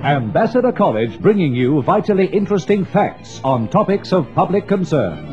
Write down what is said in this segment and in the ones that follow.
Ambassador College bringing you vitally interesting facts on topics of public concern.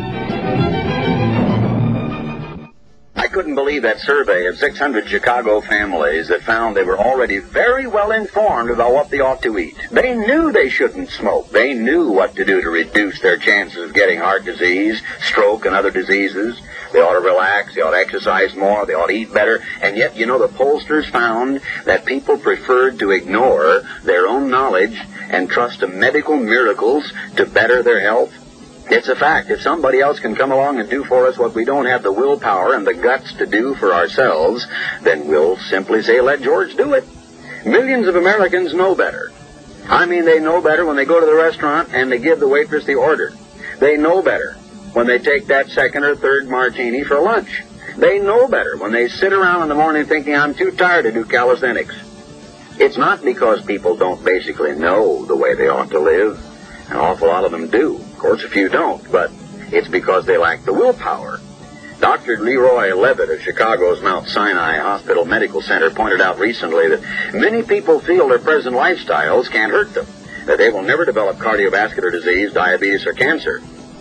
I couldn't believe that survey of 600 Chicago families that found they were already very well informed about what they ought to eat. They knew they shouldn't smoke. They knew what to do to reduce their chances of getting heart disease, stroke, and other diseases. They ought to relax, they ought to exercise more, they ought to eat better. And yet, you know, the pollsters found that people preferred to ignore their own knowledge and trust to medical miracles to better their health. It's a fact. If somebody else can come along and do for us what we don't have the willpower and the guts to do for ourselves, then we'll simply say, let George do it. Millions of Americans know better. I mean, they know better when they go to the restaurant and they give the waitress the order. They know better when they take that second or third martini for lunch. They know better when they sit around in the morning thinking, I'm too tired to do calisthenics. It's not because people don't basically know the way they ought to live. An awful lot of them do. Of course, a few don't, but it's because they lack the willpower. Dr. Leroy Levitt of Chicago's Mount Sinai Hospital Medical Center pointed out recently that many people feel their present lifestyles can't hurt them, that they will never develop cardiovascular disease, diabetes, or cancer.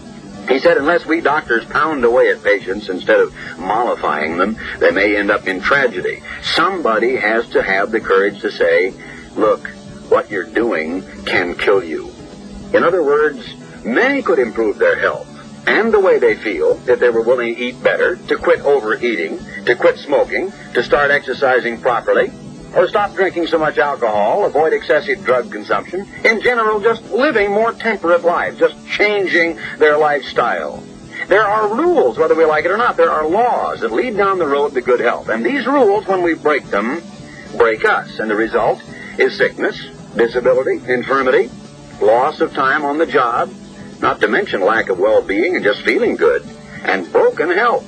He said unless we doctors pound away at patients instead of mollifying them, they may end up in tragedy. Somebody has to have the courage to say, look, what you're doing can kill you. In other words, many could improve their health and the way they feel if they were willing to eat better, to quit overeating, to quit smoking, to start exercising properly, or stop drinking so much alcohol, avoid excessive drug consumption. In general, just living more temperate lives, just changing their lifestyle. There are rules, whether we like it or not. There are laws that lead down the road to good health. And these rules, when we break them, break us. And the result is sickness, disability, infirmity, loss of time on the job, not to mention lack of well-being and just feeling good, and broken health.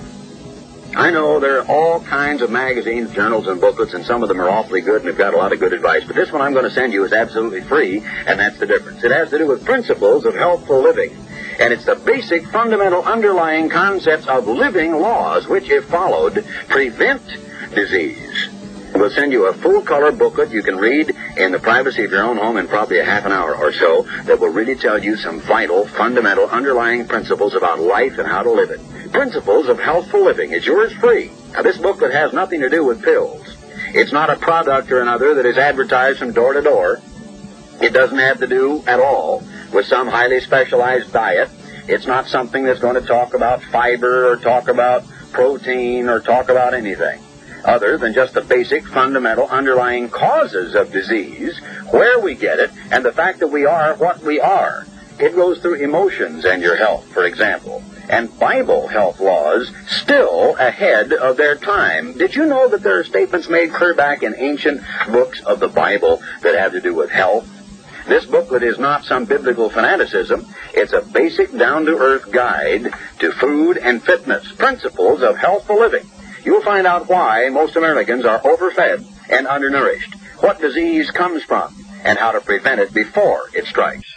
I know there are all kinds of magazines, journals, and booklets, and some of them are awfully good and have got a lot of good advice, but this one I'm going to send you is absolutely free, and that's the difference. It has to do with principles of healthful living, and it's the basic, fundamental, underlying concepts of living laws, which, if followed, prevent disease. We'll send you a full-color booklet you can read in the privacy of your own home in probably a half an hour or so that will really tell you some vital, fundamental, underlying principles about life and how to live it. Principles of healthful living. It's yours free. Now, this booklet has nothing to do with pills. It's not a product or another that is advertised from door to door. It doesn't have to do at all with some highly specialized diet. It's not something that's going to talk about fiber or talk about protein or talk about anything other than just the basic, fundamental, underlying causes of disease, where we get it, and the fact that we are what we are. It goes through emotions and your health, for example, and Bible health laws still ahead of their time. Did you know that there are statements made clear back in ancient books of the Bible that have to do with health? This booklet is not some biblical fanaticism. It's a basic, down-to-earth guide to food and fitness, principles of healthful living. You'll find out why most Americans are overfed and undernourished, what disease comes from, and how to prevent it before it strikes.